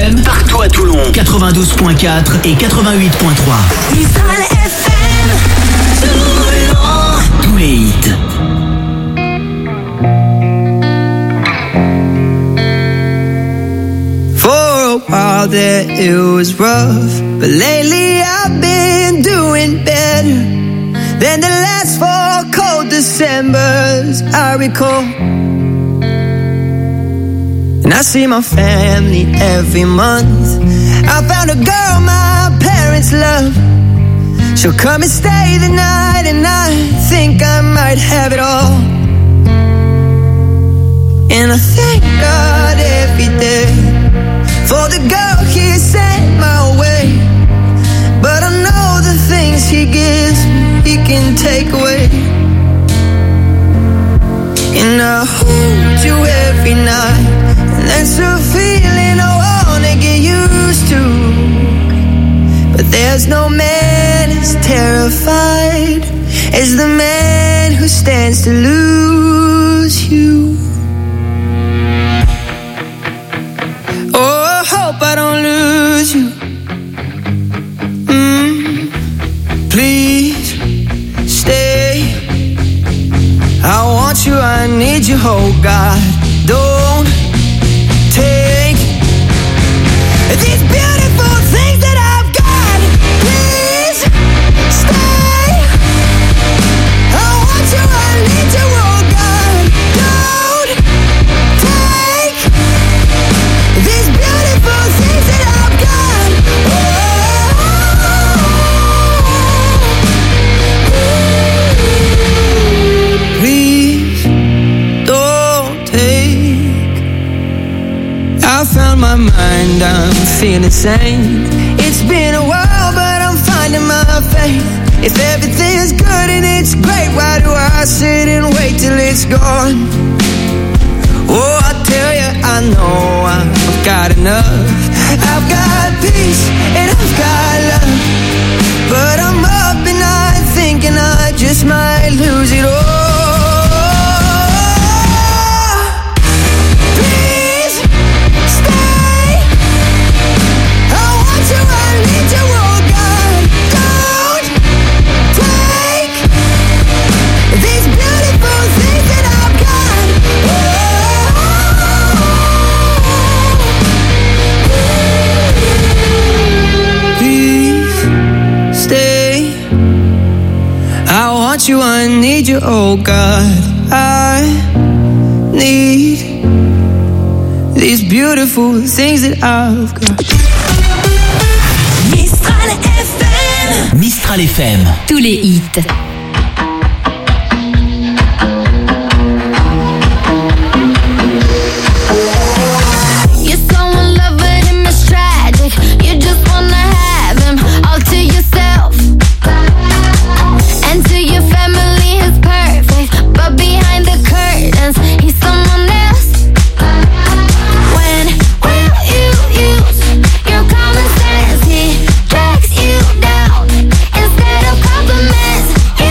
FM, partout à Toulon, 92.4 et 88.3. Mistral FM, Toulon. Tous les hits. For a while there it was rough, but lately I've been doing better than the last 4 cold Decembers I recall. And I see my family every month. I found a girl my parents love. She'll come and stay the night, and I think I might have it all. And I thank God every day for the girl he sent my way. But I know the things he gives me, he can take away. And I hold you every night, and that's a feeling I wanna get used to. But there's no man as terrified as the man who stands to lose you. Oh, I hope I don't lose you. Please stay. I want you, I need you, oh God. Don't take these beautiful things that I've got. Please stay. I want you, I need you, oh God. Don't take these beautiful things that I've got. Please don't take. I found my mind, I'm feeling sane. It's been a while, but I'm finding my faith. If everything's good and it's great, why do I sit and wait till it's gone? Oh, I tell you, I know I've got enough. I've got peace and I've got love, but I'm up and I'm thinking I just might lose it all. Please stay. I want you, I need you, oh God. Don't take these beautiful things that I've got. Please stay. I want you, I need you, oh God. I need these beautiful things that I've got. Mistral FM, Mistral FM. Tous les hits. You're so in love with him, it's tragic. You just wanna have him all to yourself. And to your family, he's perfect, but behind the curtains, he's someone else. When will you use your common sense? He drags you down instead of compliments. You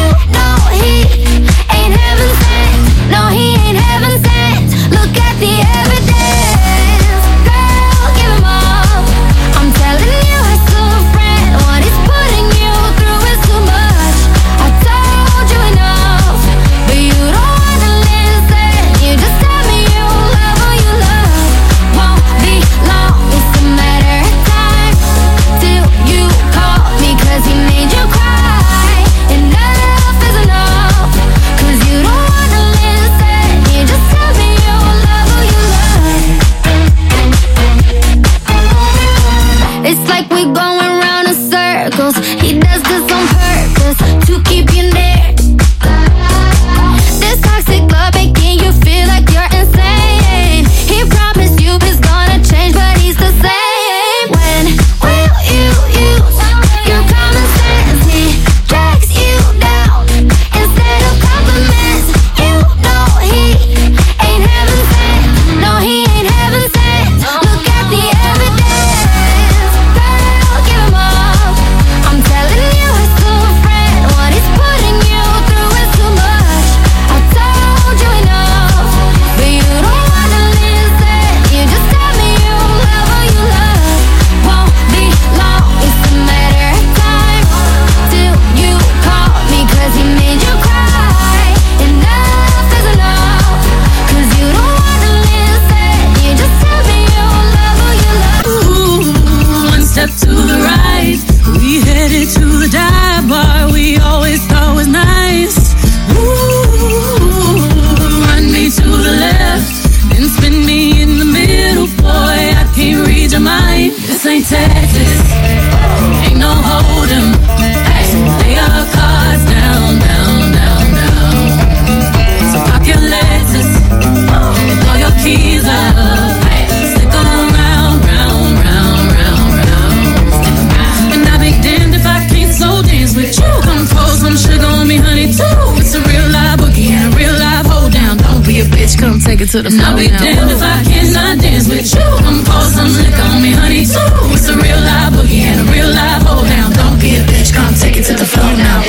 take it to the floor. I'll be damned if I cannot dance with you. Come pour some liquor on me, honey, too. It's a real live boogie and a real live hold down. Don't be a bitch, come take it to the floor now.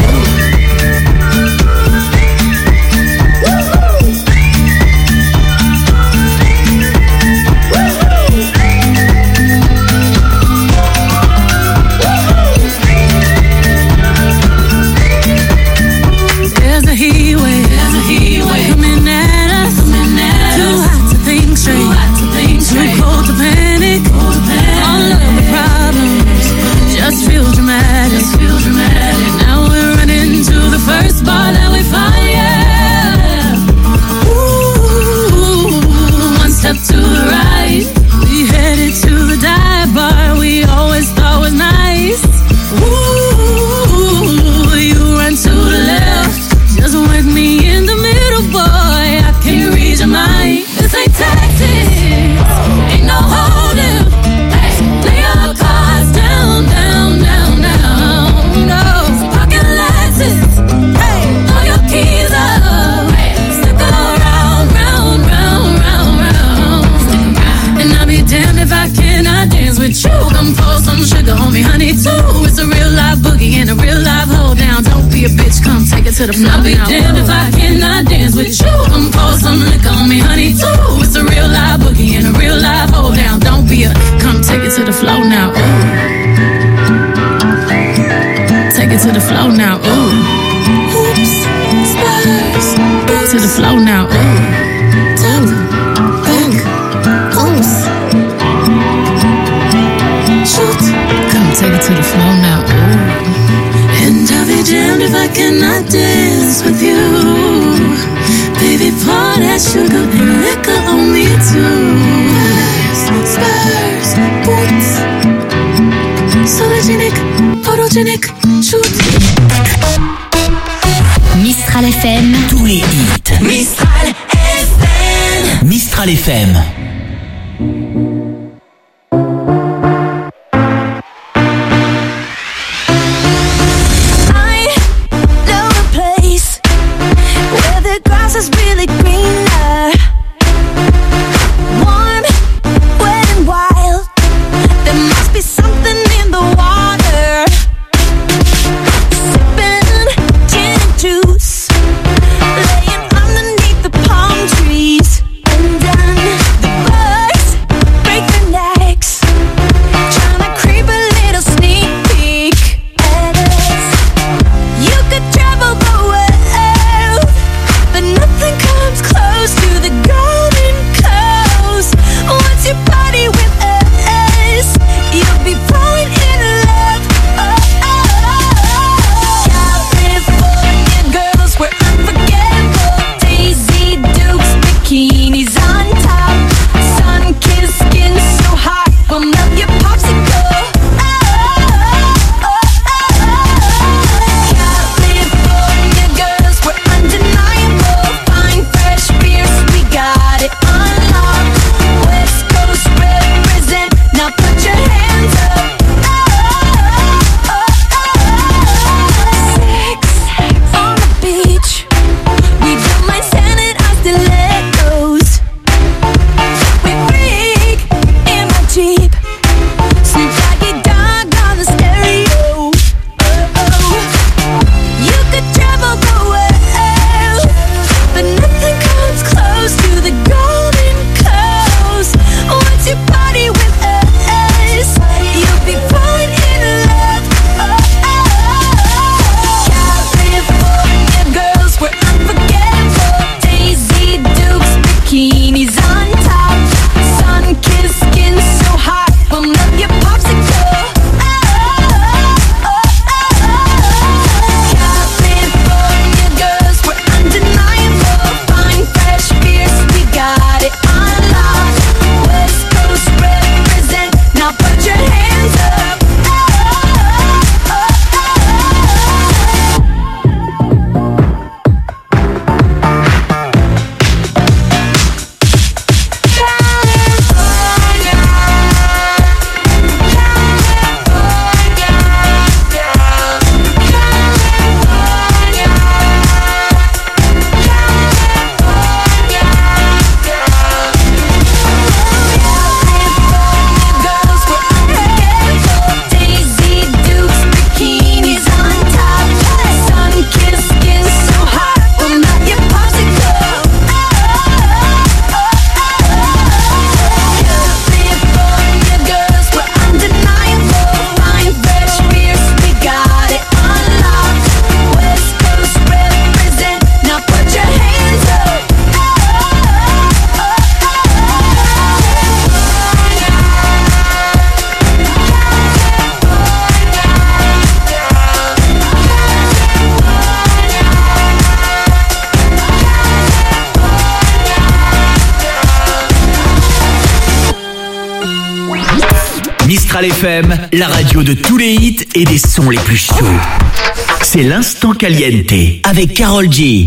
There's a heat wave coming at us. Too hot to think straight, too cold to panic. All of the problems just feel dramatic. Now we're running to the first bar that we find, yeah. Ooh, one step to the right, we headed to the dive bar we always thought was nice. Ooh, you run to the left, just work me in the middle, boy. I can't read your mind. This ain't tactics, ain't no holding. Hey, lay your cards down, down, down, down. No pocket lenses. Hey, throw your keys up. Stick around, round, round, round, round. And I'll be damned if I cannot dance with you. Come pour some sugar on me, honey, too. It's a real live boogie and a real live hold down. Don't be a bitch, come take it to the floor. I'll be damned if I cannot dance with you. Come pour some liquor on me, honey, too. It's a real live boogie and a real live hold down. Don't be a, come take it to the floor now. Ooh. Take it to the floor now. Ooh. Oops, spurs. To the floor now. Ooh. Oops. Shoot. Come take it to the floor now. Ooh. And I'll be damned if I cannot dance with you. Baby, pour that sugar and liquor on me too. Spurs, boots. Sologenic, photogenic, shoot. Mistral FM, Tous les hits. Mistral FM. Mistral FM. I know a place where the grass is really greener. Warm, wet and wild. There must be something in the water. Sipping gin and juice, laying underneath the palm trees. And then the Mistral FM, la radio de tous les hits et des sons les plus chauds. C'est l'instant caliente avec Karol G.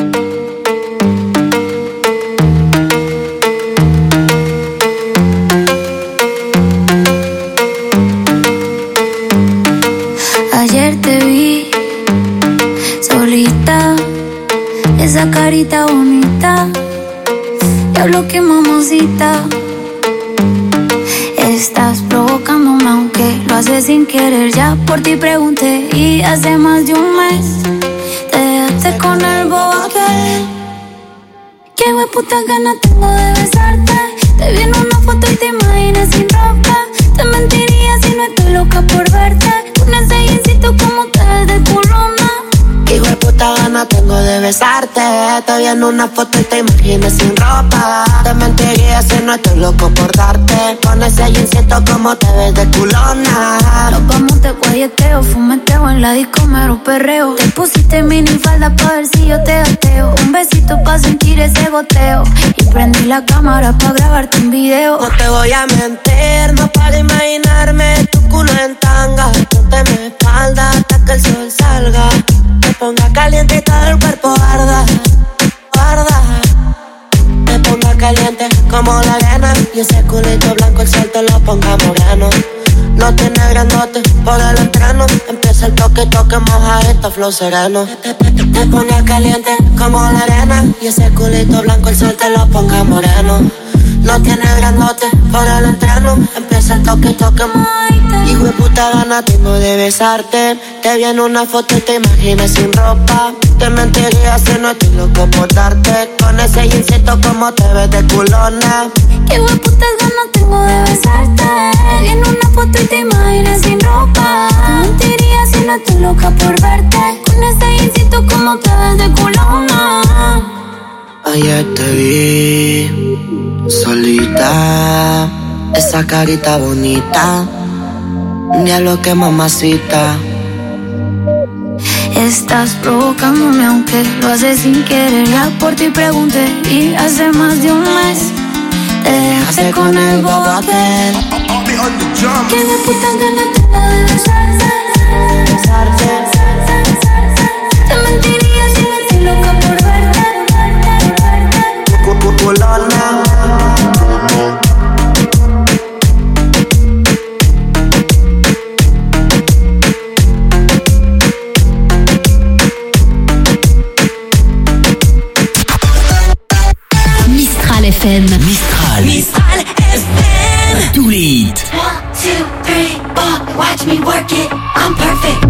Ayer te vi solita, esa carita bonita, diablo que mamacita. Estás provocándome aunque lo haces sin querer. Ya por ti pregunté y hace más de un mes te dejaste con el bobo aquel. Qué hueputa ganas tengo de besarte. Te vi en una foto y te imaginas sin ropa. Te mentiría si no estoy loca por verte. Con ese jeansito como te ves de culona. Qué hueputa ganas tengo de besarte. Te vi en una foto y te imaginas sin ropa. Te mentiría si no estoy loco por darte. Con ese jeansito como te ves de culona. Nos vamos de guayeteo, fumeteo en la disco, mero perreo. Te pusiste mini falda pa' ver si yo te gateo. Un besito pa' sentir ese goteo. Y prendí la cámara pa' grabarte un video. No te voy a mentir, no para imaginarme tu culo en tanga. Ponte mi espalda hasta que el sol salga. Me ponga caliente y todo el cuerpo arda, arda. Me ponga caliente como la arena. Y ese culito blanco el sol te lo ponga moreno. No tiene grandote por el entreno. Empieza el toque, toque, moja esto, flow sereno. Te pone caliente como la arena. Y ese culito blanco el sol te lo ponga moreno. No tiene grandote por el entreno. Empieza el toque, toque, hijo de puta gana tengo de besarte. Te vi en una foto y te imaginas sin ropa. Te mentiría si no estoy loco por darte. Con ese jeansito como te ves de culona. Qué hueputas ganas tengo de besarte. En una foto y te imaginas sin ropa. Te mentiría si no estoy loca por verte. Con ese jeansito como te ves de culona. Ayer te vi solita, esa carita bonita, diablo que mamacita. Estás provocándome aunque lo haces sin querer. Ya por ti pregunté y hace más de un mes te dejaste con el bobo aquel. Que de puta ganas tengo de besarte. Te mentiría si no estoy loca por verte. Culona. Mistral FM. Mistral FM. Tous les hits. 1, 2, 3, 4. Watch me work it. I'm perfect.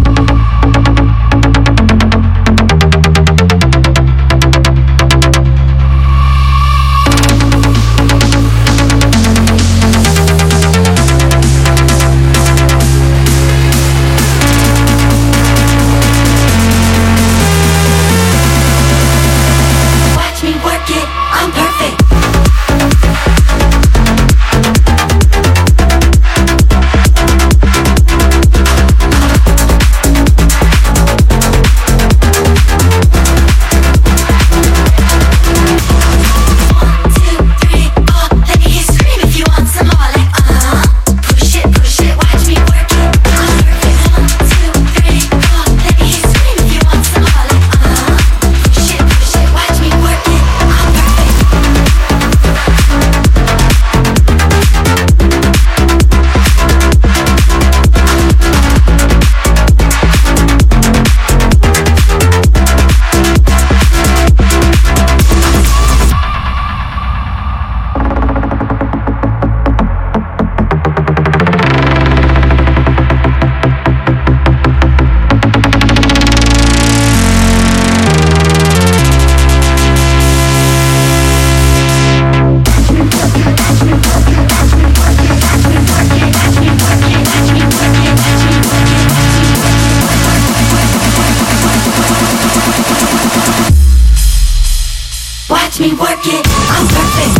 Watch me work it, I'm perfect.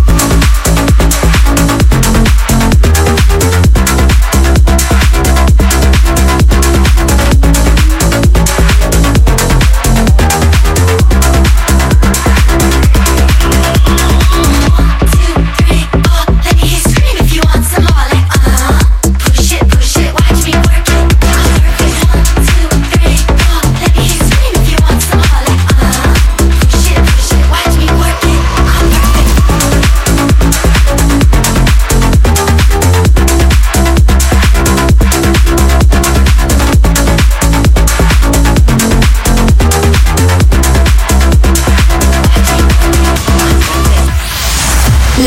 Push it,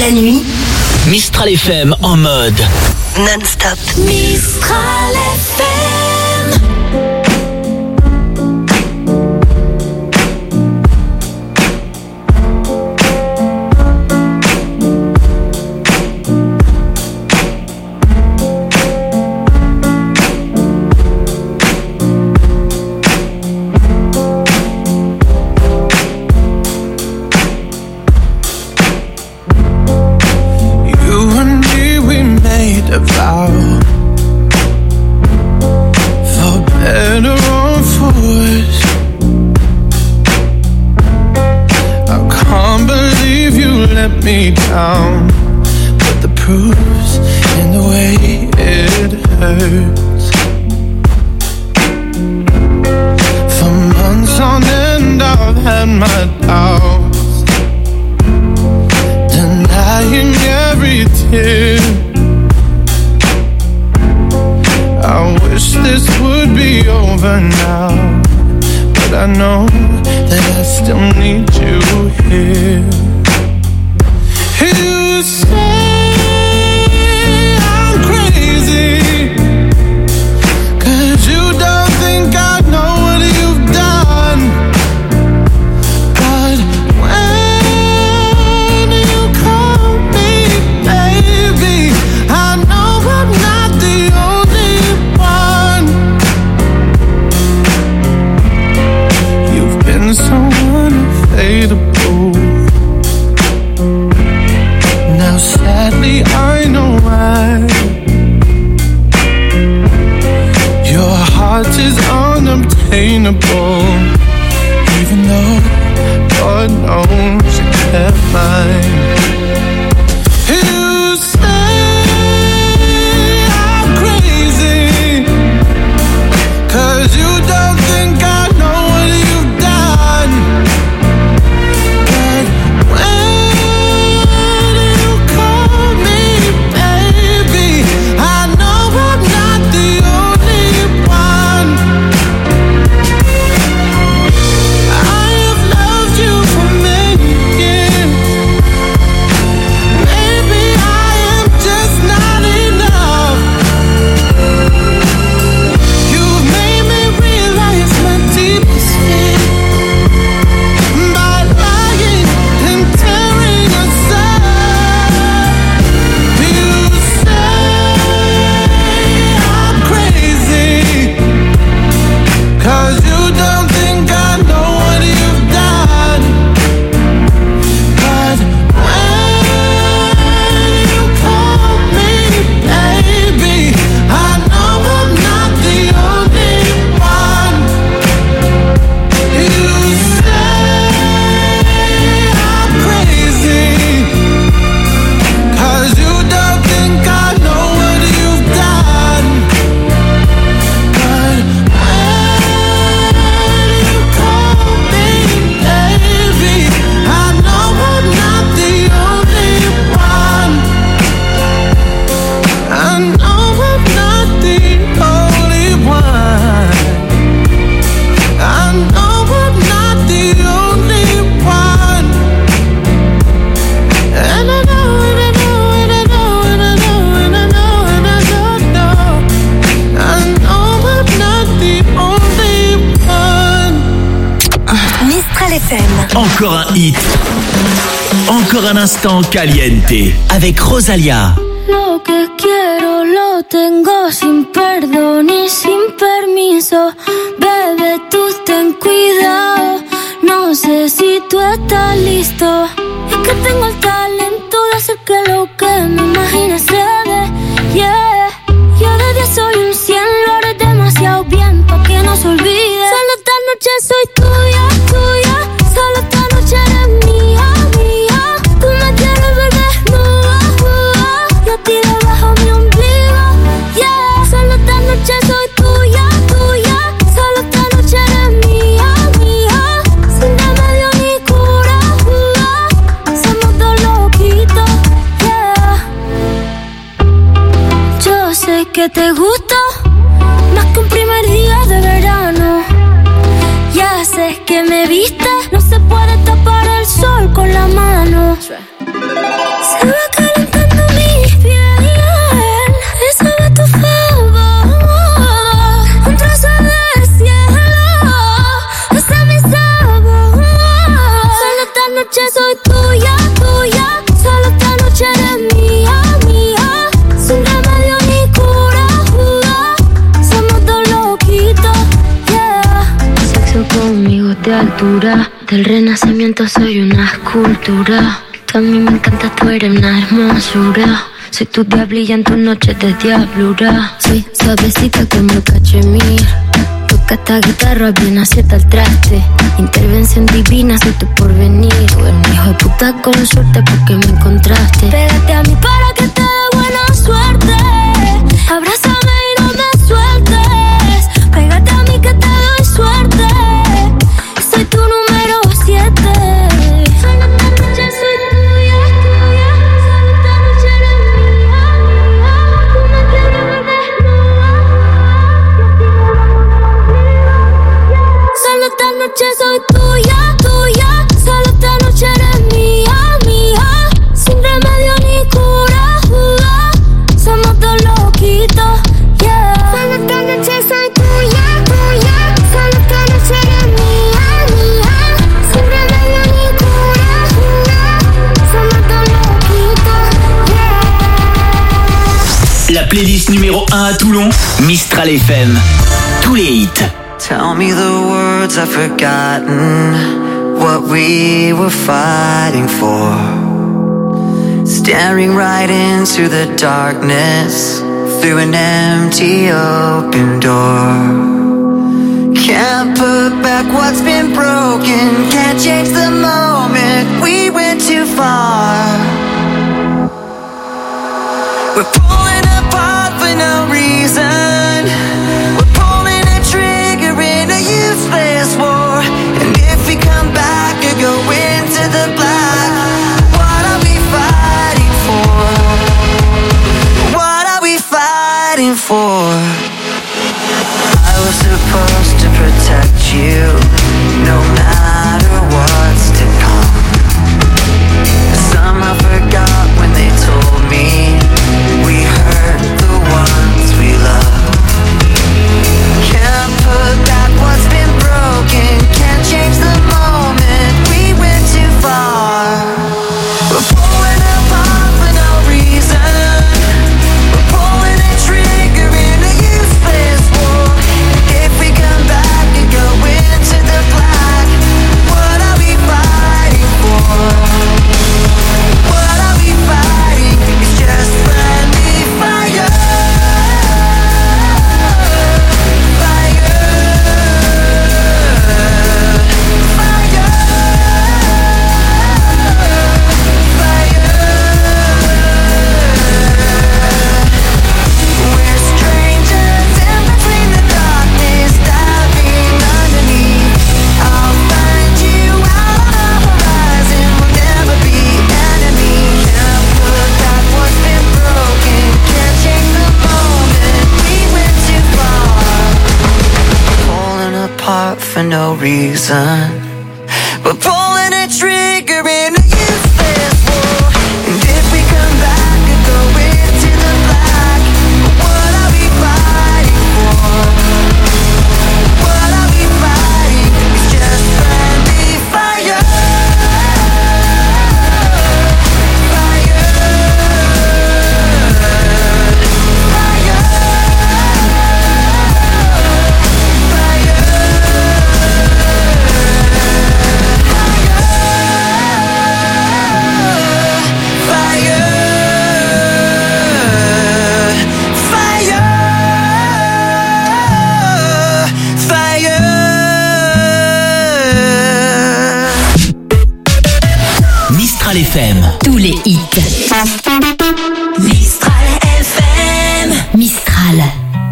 la nuit, Mistral FM en mode non-stop. Mistral FM. A vow, for better or for worse. I can't believe you let me down, but the proof's in the way it hurts. For months on end I've had my doubts, denying every tear. I wish this would be over now, but I know that I still need you here. You say I'm crazy, 'cause you don't think I know what you've done. But when you call me baby, I know I'm not the only one. You've been so unfadable. Now sadly I know why. Your heart is unobtainable, even though God knows you kept mine. You say I'm crazy, 'cause you don't think I know what you've done. But when you call me baby, I know I'm not the only one. I have loved you for many years. Maybe I am just not enough. You've made me realize my deepest fear by lying and tearing us up. You say I'm crazy, 'cause you don't think I know what you've done. But when you call me baby, I know I'm not the only one. You say I'm crazy, 'cause you don't think I know what you've done. But when you call me baby, I know I'm not the only one. I know I'm not the only one. I know I'm not the only one. And I know, and I know, and I know, and I know, and I know, and I don't know. I know I'm not the only one. Mistral FM. Encore un hit, encore un instant caliente avec Rosalia. Lo que quiero lo tengo sin perdón y sin permiso. Bebé, tú ten cuidado. No sé si tú estás listo. Es que tengo el talento de hacer que lo que me imagines se dé. Yeah. Yo de 10 soy un 100, lo haré demasiado bien pa' que no se olvide. Solo esta noche soy tuya, tuya. Solo esta noche eres mía, mía. Tú me quieres ver desnuda, yo a ti debajo mi ombligo, yeah. Solo esta noche soy tuya, tuya. Solo esta noche eres mía, mía. Sin remedio ni cura, somos dos loquitos, yeah. Yo sé que te gusta más que un primer día de verano. Ya sé que me viste, no se puede tapar el sol con la mano. Se va calentando mi piel, esa va a tu favor. Un trozo de cielo, ese es mi sabor. Solo esta noche soy tuya, tuya. Solo esta noche eres mía, mía. Sin remedio ni cura, somos dos loquitos, yeah. Sexo conmigo de altura, del renacimiento soy una escultura. Tú a mí me encanta, tú eres una hermosura. Soy tu diablilla en tus noches de diablura. Soy suavecita como el cachemir. Toca esta guitarra bien acierta el traste. Intervención divina, soy tu porvenir. Tú eres un hijo de puta con suerte porque me encontraste. Pégate a mí para que te dé buena suerte. Abrázame y no me sueltes. Pégate a mí que te doy suerte. Soy tu número 7. Solo esta noche soy tuya, tuya. Solo esta noche eres mía, mía. Tú me quieres ver desnuda. Solo esta noche soy tuya, tuya. Solo esta noche eres mía, mía. Sin remedio ni cura, somos dos loquitos, yeah. Solo esta noche soy tuya, tuya. Solo esta noche eres mía, mía. Sin remedio ni cura, somos dos loquitos, yeah. La playlist numéro 1 à Toulon, Mistral FM. Tous les hits. Tell me the words I've forgotten, what we were fighting for. Staring right into the darkness, through an empty open door. Can't put back what's been broken, can't change the moment, we went too far. We're pulling apart for no reason. We're pulling a trigger in a useless war. And if we come back or go into the black, what are we fighting for? What are we fighting for? I was supposed to protect you, no matter what's to come. Somehow forgot when they told me we hurt the ones we love. Can't put back what's been broken, can't change the moment, we went too far. We're pulling apart for no reason. We're pulling a trigger in a useless war. If we come back and go into the black, what are we fighting for? What are we fighting? It's just friendly fire. Fire. Fire. We're strangers in between the darkness, diving underneath. I'll find you out on the horizon, we'll never be enemies. Can't put back what's been broken, can't change the moment, we went too far. Pulling apart for no reason. We're pulling a trigger in a useless war. And if we come back and go into the black, what are we fighting for? What are we fighting? It's just friendly fire. Fire. Fire. Mistral FM. Tous les hits. Mistral FM. Mistral.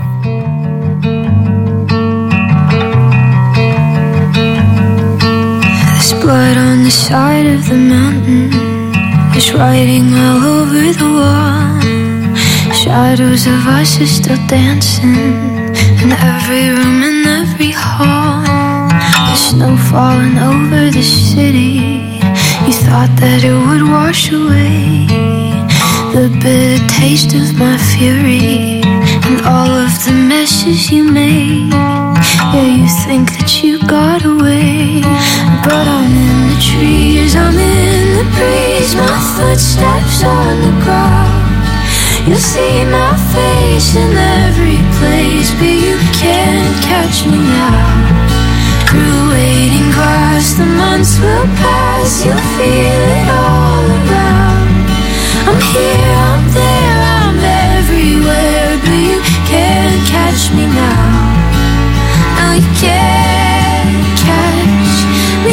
There's blood on the side of the mountain. There's writing all over the wall. Shadows of us are still dancing in every room, in every hall. The snow falling over the city. You thought thought that it would wash away the bitter taste of my fury and all of the messes you made. Yeah, you think that you got away, but I'm in the trees, I'm in the breeze, my footsteps on the ground. You'll see my face in every place, but you can't catch me now. Through waiting grass, the months will pass, you'll feel it all around. I'm here, I'm there, I'm everywhere, but you can't catch me now. No, you can't catch me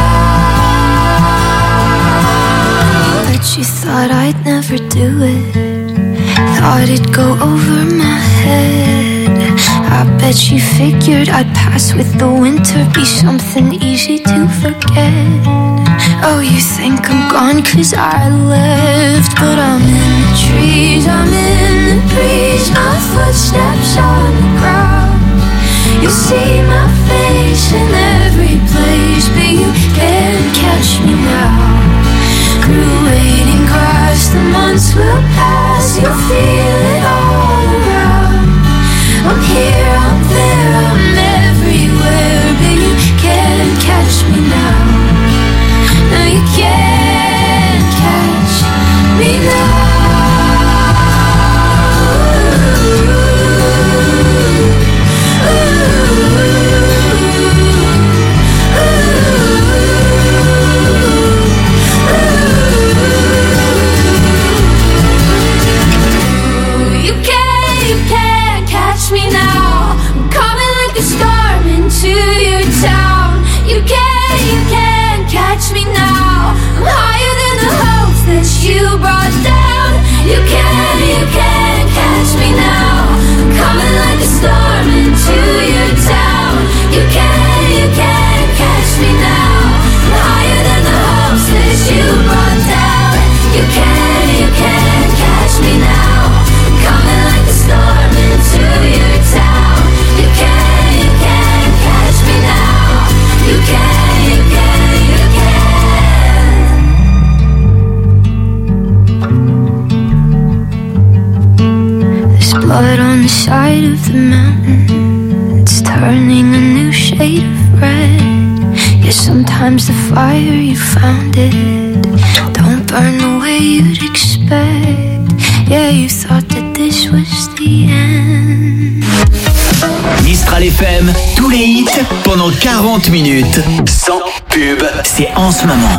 now. But you thought I'd never do it, thought it'd go over my head. I bet you figured I'd pass with the winter, be something easy to forget. Oh, you think I'm gone 'cause I left, but I'm in the trees, I'm in the breeze, my footsteps on the ground. You'll see my face in every place, but you can't catch me now. Through waiting grass, the months will pass, you'll feel it all around. I'm here, I'm there, I'm everywhere, but you can't catch me now. No, you can't catch me now. You can't catch me now. I'm coming like a storm into your town. You can't catch me now. I'm higher than the hopes that you brought down. You can't catch me now. I'm coming like a storm into your town. You can't catch me now. I'm higher than the hopes that you brought down. You can't catch me now. I'm coming like a storm into your town. You can't catch me now. You can. There's blood on the side of the mountain, it's turning a new shade of red. Yeah, sometimes the fire you found it don't burn the way you'd expect. Yeah, you thought that this was the end. Mistral FM, tous les hits pendant 40 minutes. Sans pub, c'est en ce moment.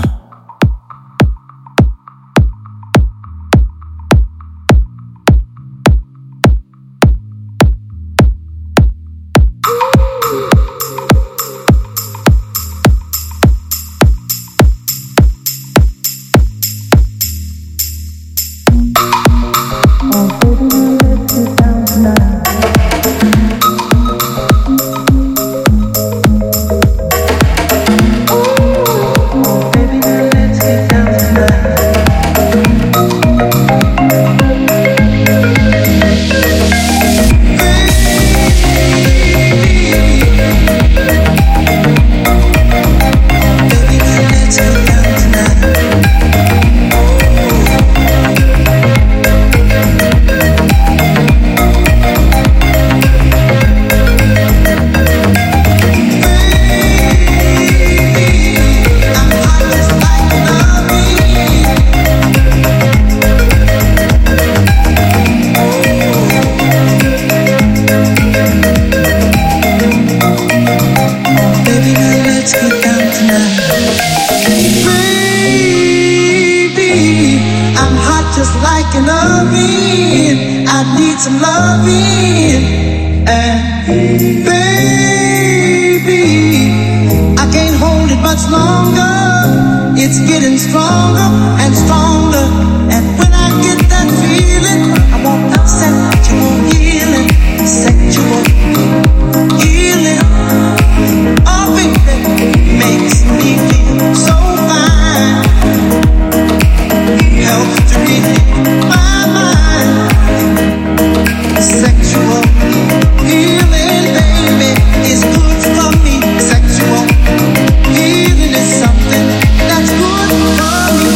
Sexual healing is something that's good for me.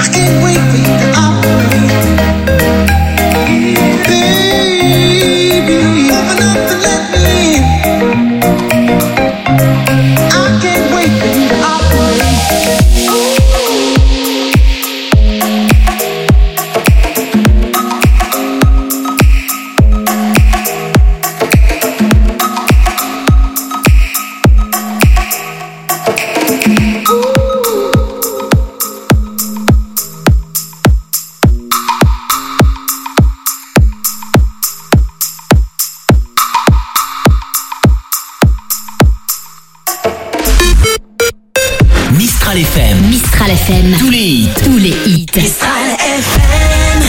Mistral FM. Tous les hits. Mistral FM.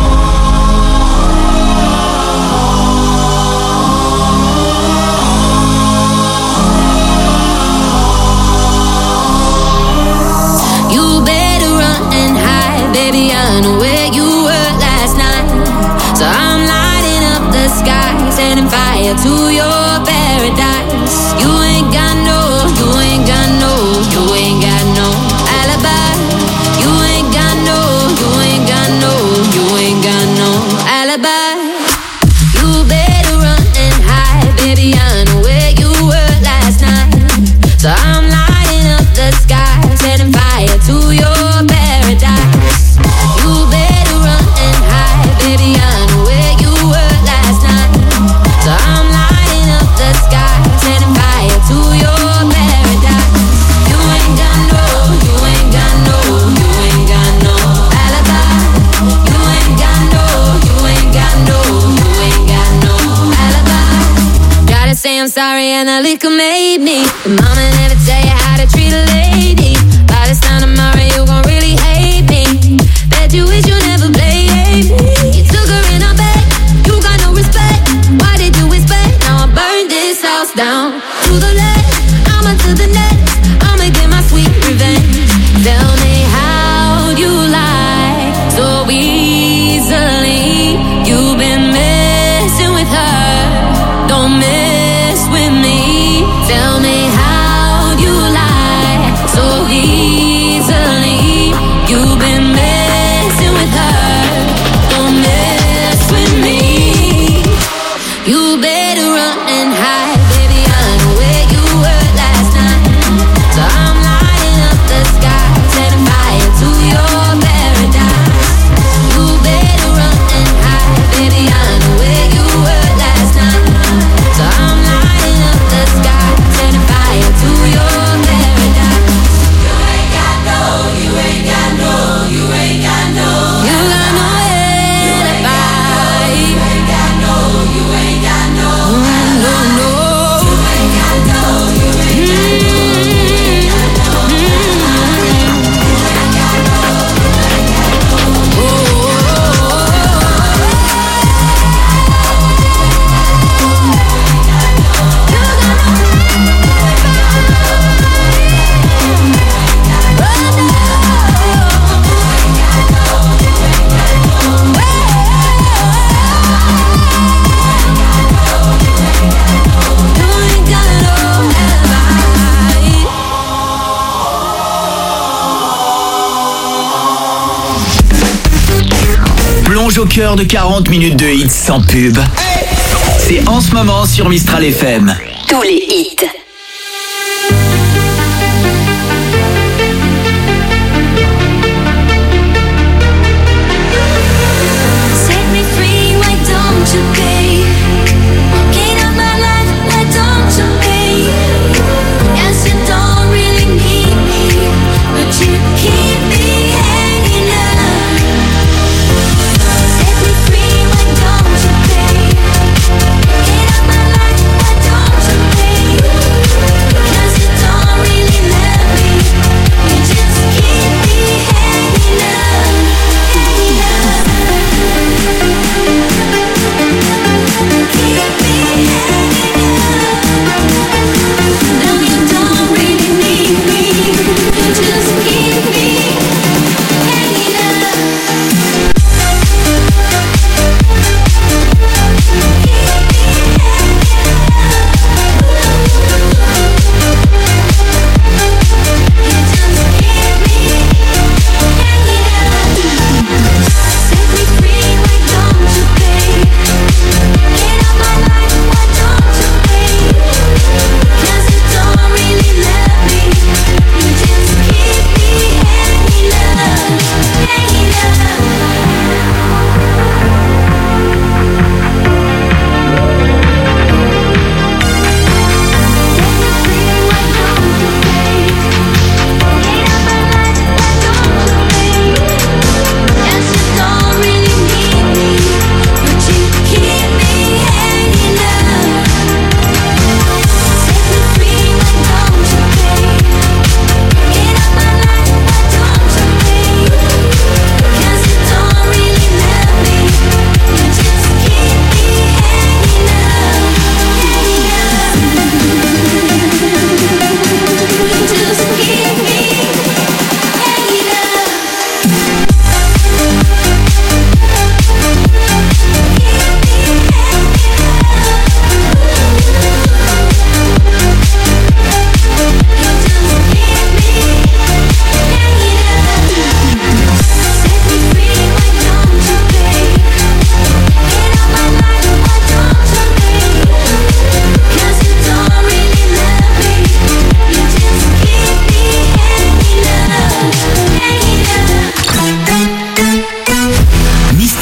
You better run and hide, baby. I know where you were last night. So I'm lighting up the sky, setting fire to your paradise. You ain't got no alibi. You ain't got no alibi. You better run and hide, baby. I know where you were last night. So I'm lighting up the sky, setting fire to your paradise. You better run and hide, baby. I know where you were last night. So I'm lighting up the sky, setting fire to your paradise. You ain't got no alibi. You ain't got no alibi. Gotta say I'm sorry and the liquor made me. But mama never tell you how to treat a lady. By this time tomorrow you gon' really hate me. Bet you wish you never played me. You took her in her bed, you got no respect. Why did you expect? Now I burned this house down. To the left, I'ma to the next. I'ma get my sweet revenge. Tell me how you lie so easily. You've been messing with her, don't mess with me. Tell me how you lie so easily. You've been messing with her, don't mess with me. You better run and hide, baby. I know where you were last night. So I'm lighting up the sky, setting fire to your paradise. You better run and hide, baby. I know where you were last night. So I'm lighting up the sky, setting fire to your paradise. You ain't got no alibi. You ain't got no Plonge au cœur de 40 minutes de hits sans pub. C'est en ce moment sur Mistral FM. Tous les hits. Set me free, why don't you pay? Walking out my life, why don't you pay? Yes, you don't really need me, but you keep me hanging up. Set me free, why don't you pay? Walking out my life, why don't you pay?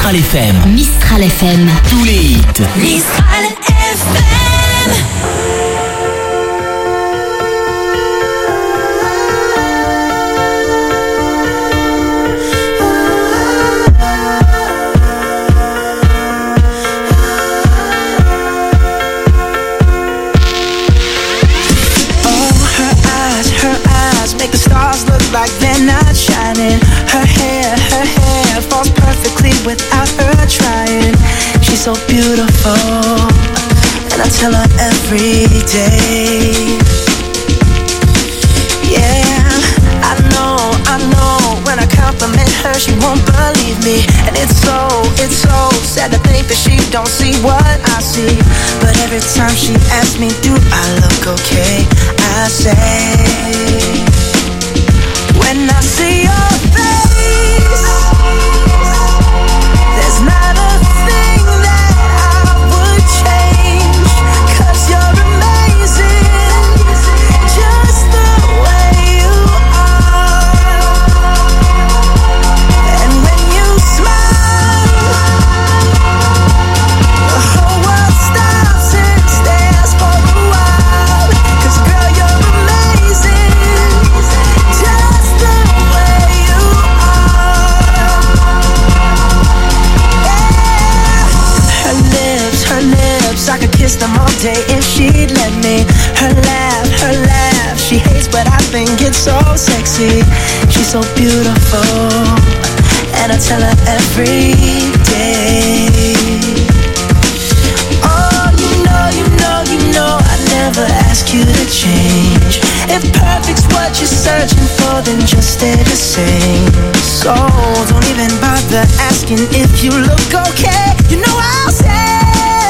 Mistral FM. Mistral FM. Tous les hits. Mistral FM. Make the stars look like they're not shining. Her hair falls perfectly without her trying. She's so beautiful, and I tell her every day. Yeah, I know, when I compliment her, she won't believe me. And it's so sad to think that she don't see what I see. But every time she asks me, do I look okay, I say, when I see your face, there's not a thing that I would change. 'Cause you're amazing, just the way you are. And when you smile, the whole world stops and stares for a while. 'Cause girl, you're amazing, just the way you are. Yeah. Her lips, I could kiss them all day if she'd let me. Her laugh, she hates but I think it's so sexy. She's so beautiful, and I tell her every day. Oh, you know, I never ask you to change. If perfect's what you're searching for, then just stay the same. So don't even bother asking if you look okay. You know I'll say,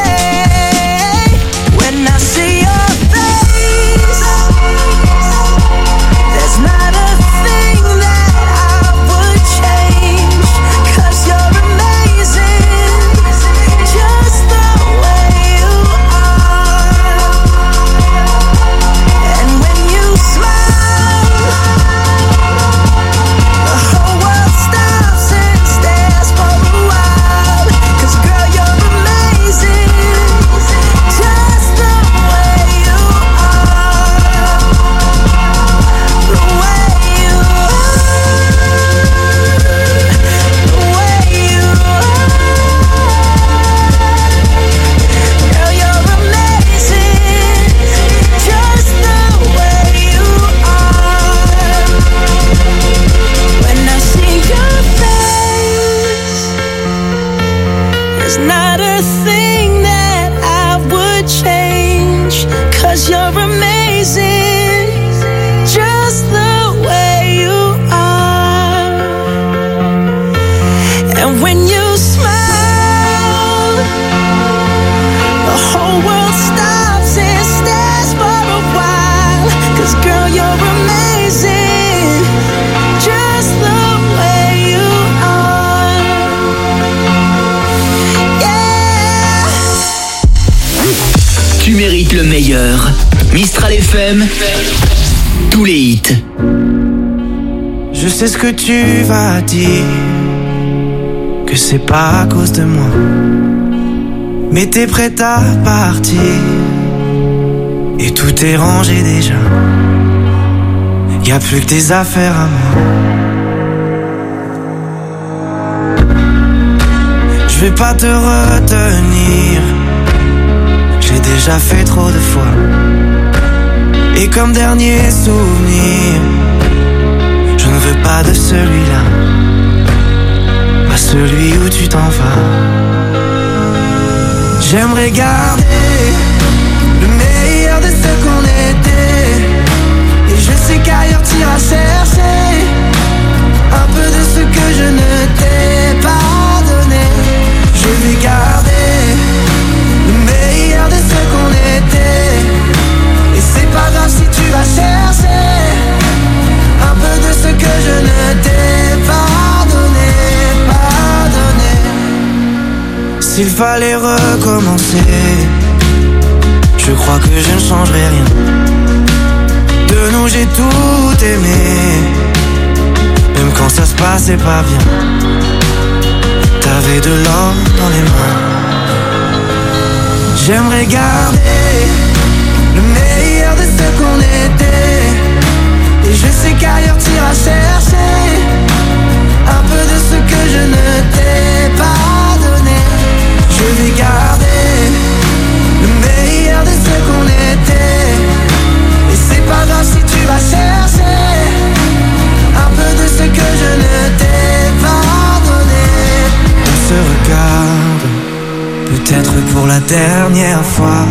when I see your face, there's not a thing that I would change. 'Cause you're amazing, just the way you are. And when you smile, the whole world stops and stares for a while. 'Cause girl, you're amazing, just the way you are. The way you are, the way you are. Girl, you're amazing, just the way you are. When I see your face, there's not a thing that I would change. 'Cause you're amazing, just the way you are. And when you smile, the whole world stops and stares for a while. 'Cause girl, you're amazing, just the way you are. Yeah. Tu mérites le meilleur. Mistral FM. Tous les hits. Je sais ce que tu vas dire, que c'est pas à cause de moi. Mais t'es prête à partir, et tout est rangé déjà. Y a plus que tes affaires à moi. Je vais pas te retenir, j'ai déjà fait trop de fois. Et comme dernier souvenir, je ne veux pas de celui-là, pas celui où tu t'en vas. J'aimerais garder le meilleur de ce qu'on était. Et je sais qu'ailleurs t'iras chercher un peu de ce que je ne t'ai pas donné. Je vais garder le meilleur de ce qu'on était. Et c'est pas grave si tu vas chercher un peu de ce que je ne t'ai pas donné, pas donné. S'il fallait recommencer, je crois que je ne changerai rien. De nous j'ai tout aimé, même quand ça se passait pas bien. t'avais de l'or dans les mains. J'aimerais garder le meilleur de ce qu'on était. Et je sais qu'ailleurs t'iras chercher un peu de ce que je ne t'ai pas donné. Je vais garder le meilleur de ce qu'on était. Et c'est pas grave si tu vas chercher un peu de ce que je ne t'ai pas donné. On se regarde, peut-être pour la dernière fois.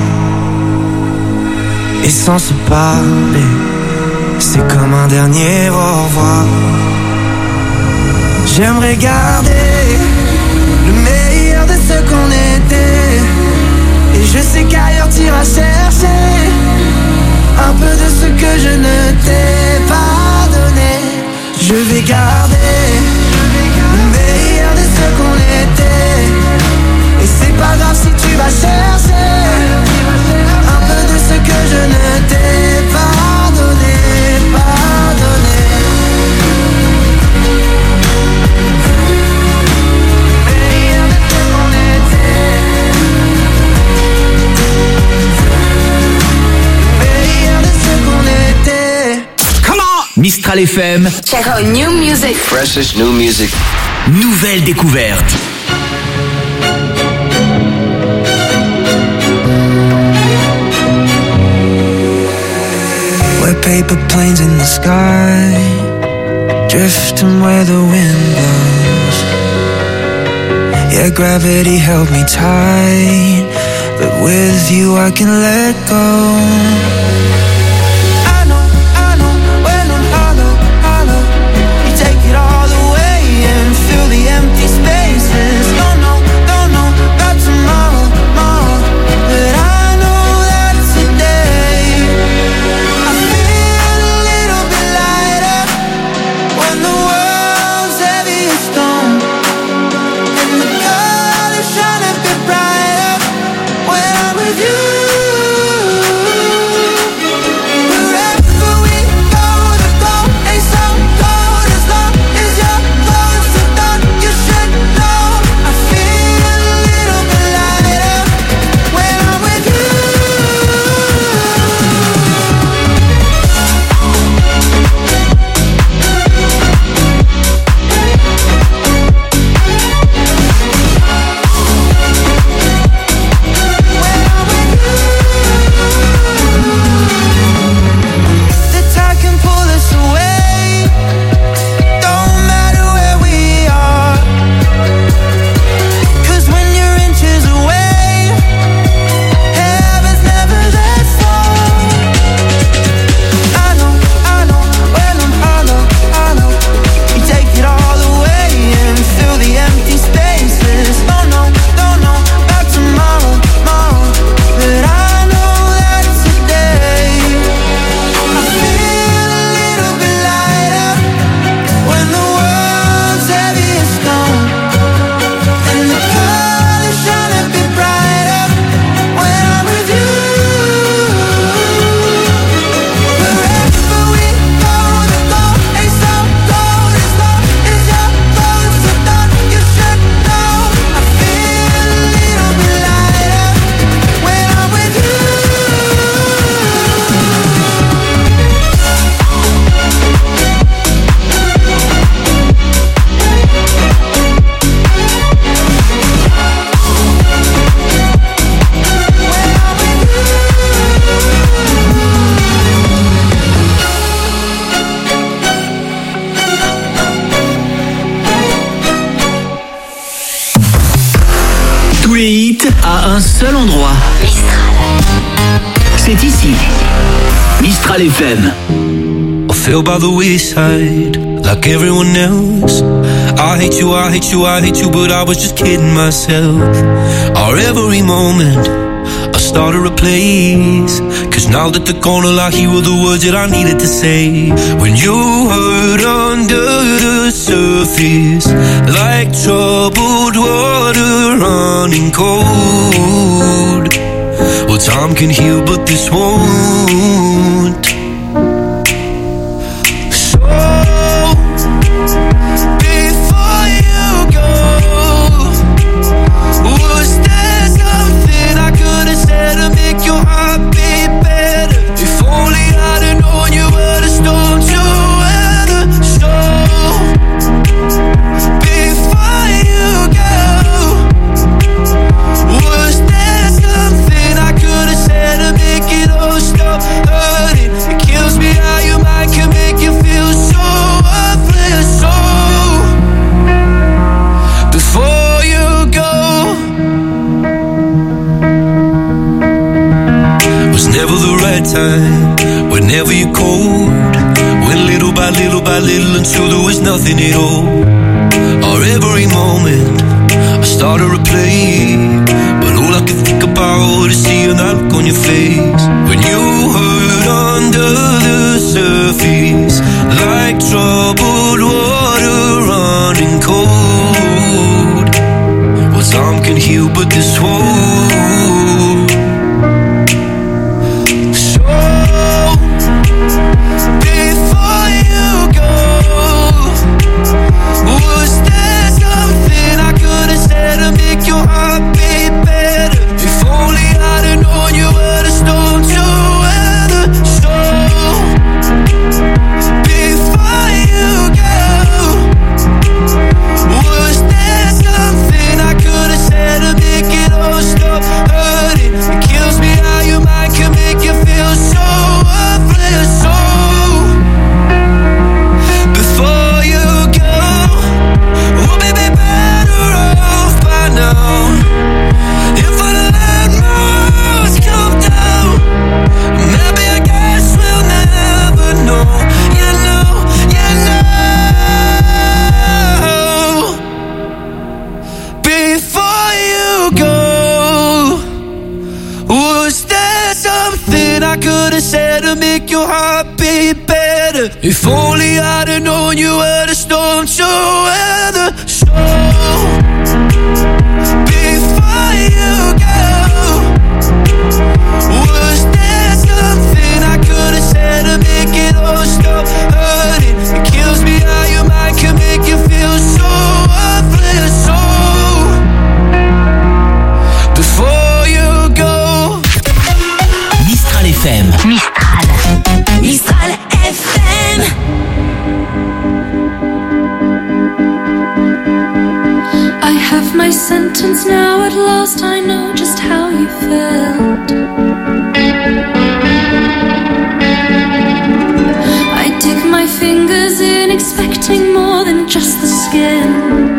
Et sans se parler, c'est comme un dernier au revoir. J'aimerais garder le meilleur de ce qu'on était. Et je sais qu'ailleurs t'iras chercher un peu de ce que je ne t'ai pas donné. Je vais garder le meilleur de ce qu'on était. Et c'est pas grave si tu vas chercher un peu de ce que je ne t'ai pas donné, pas donné. Le meilleur de ce qu'on était. Le meilleur de ce qu'on était. Come on! Mistral FM. Check out new music. Freshest new music. Nouvelle découverte. We're paper planes in the sky, drifting where the wind blows. Yeah, gravity held me tight, but with you I can let go. I know, when I'm hollow, you take it all away and fill the empty spaces. Don't know about tomorrow, but I know that today I feel a little bit lighter when the world's heavy as stone, and the colors shine a bit brighter when I'm with you. Wherever we go, the goal ain't so cold as long as you're close. So don't you should know I feel a little bit lighter when I'm with you. The tide can pull us away, don't matter where we are. 'Cause when you're inches away, heaven's never that far. I know, when I'm hollow, you take it all away and fill the empty spaces. Don't know about tomorrow, but I know that today I feel a little bit lighter when the world's heavy as stone, and the colors shine a bit brighter when I'm with you. Wherever we go, the goal ain't so cold as long as you're close. So don't you should know I feel a little bit lighter when I'm with you. Tous les hits à un seul endroit. C'est ici. Mistral FM. I feel by the wayside, like everyone else. I hate you, but I was just kidding myself. Our every moment, I started a place. 'Cause now that they're gone, I hear the words that I needed to say. When you hurt under the surface, like troubled water running cold. Well, time can heal, but this won't. So, before you go, time. Whenever you're cold, went little by little by little until there was nothing at all. Or every moment I started to play, but all I could think about is seeing that look on your face. When you hurt under the surface, like troubled water running cold. Well, time can heal, but this won't. So, before you go, was there something I could have said to make your heart beat better? If only I'd have known you were the storm to weather. So, before you go, was there something I could have said to make it all stop hurting? It kills me how your mind can make you feel so worthless. So, before you go, we'll be better off by now. If I let most come down, maybe I guess we'll never know. You know, you know. Before you go, was there something I could have said to make your heart beat better? If only I'd have known you were the storm to weather. So, before you go, was there something I could have said to make it all stop hurting? It kills me how your mind can make you feel so worthless. So, before you go. Mistral FM. Mistral FM. I have my sentence now, at last I know just how you felt. I dig my fingers in, expecting more than just the skin.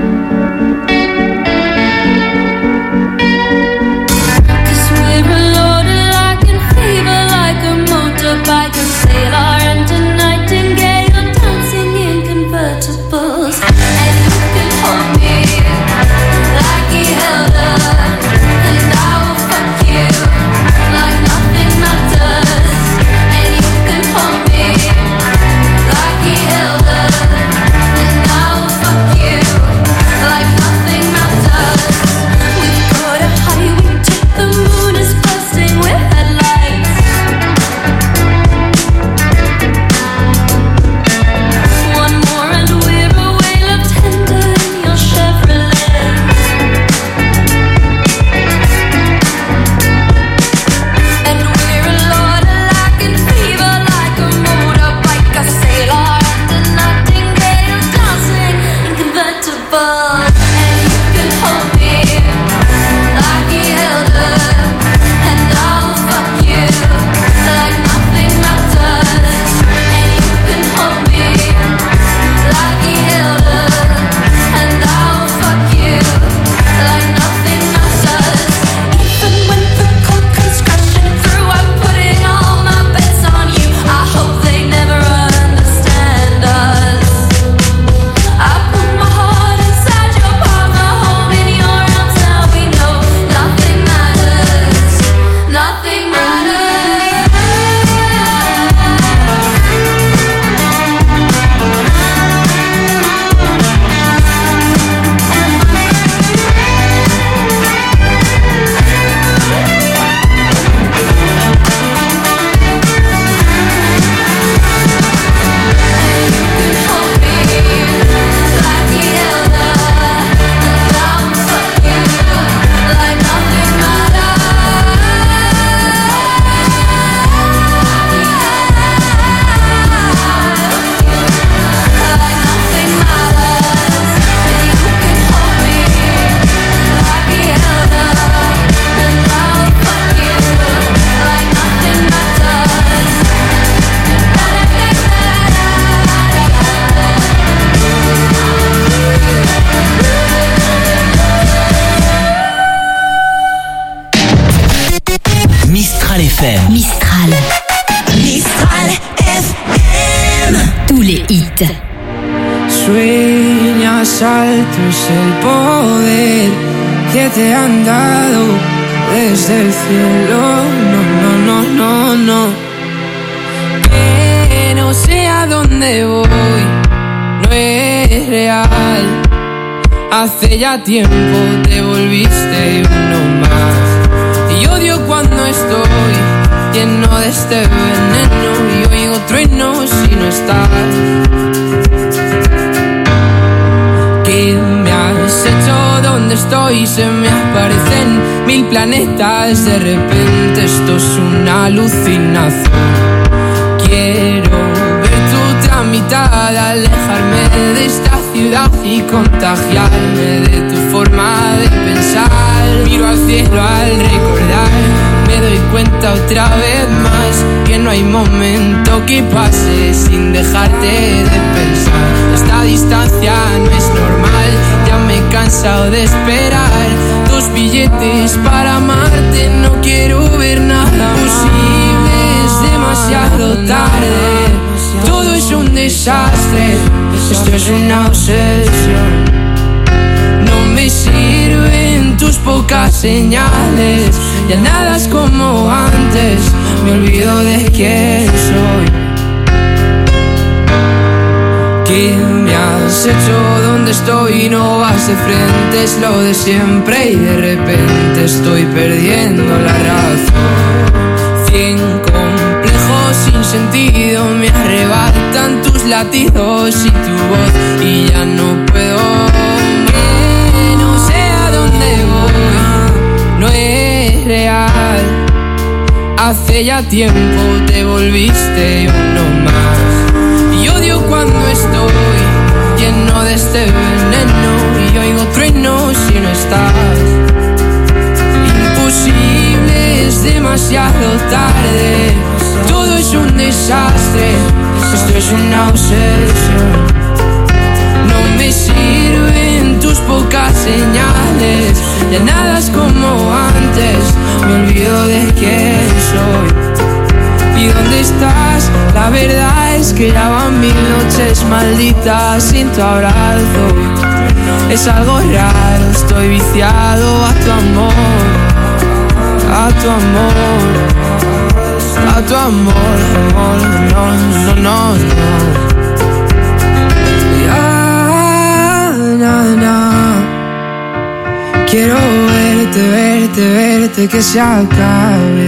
'Cause we're reloaded like in fever, like a motorbike, a sailor and a nightingale, dancing in convertibles. And you can hold me like he held her, and I will fuck you like nothing matters. And you can hold me like he held her, and I will fuck you. sueñas alto es el poder que te han dado desde el cielo. No. Que no sé a dónde voy, no es real. Hace ya tiempo te volviste uno más. Y odio cuando estoy lleno de este veneno y oigo truenos si no estás. ¿Qué me has hecho? ¿Dónde estoy? Se me aparecen 1000 planetas. De repente esto es una alucinación. Quiero ver tu otra mitad, alejarme de esta ciudad y contagiarme de tu forma de pensar. Miro al cielo al recordar, me doy cuenta otra vez más que no hay momento que pase sin dejarte de pensar. Esta distancia no es normal, ya me he cansado de esperar. 2 billetes para amarte, no quiero ver nada posible, es demasiado tarde. Todo es un desastre, esto es una obsesión. No me sirven tus pocas señales, ya nada es como antes, me olvido de quién soy. ¿Qué me has hecho? ¿Dónde estoy? No vas de frente, es lo de siempre y de repente estoy perdiendo la razón. 100 complejos sin sentido me arrebatan tus latidos y tu voz y ya no puedo. Que no sé a dónde voy, no es real. Hace ya tiempo te volviste uno más. Y odio cuando estoy lleno de este veneno y oigo truenos si no estás. Imposible, es demasiado tarde. Todo es un desastre, esto es una obsesión. No me sirven tus pocas señales, ya nada es como antes, me olvido de quién soy. ¿Y dónde estás? La verdad es que ya van 1000 noches malditas sin tu abrazo. Es algo raro, estoy viciado a tu amor, a tu amor, a tu amor, no. Ya, na. Quiero verte, que se acabe.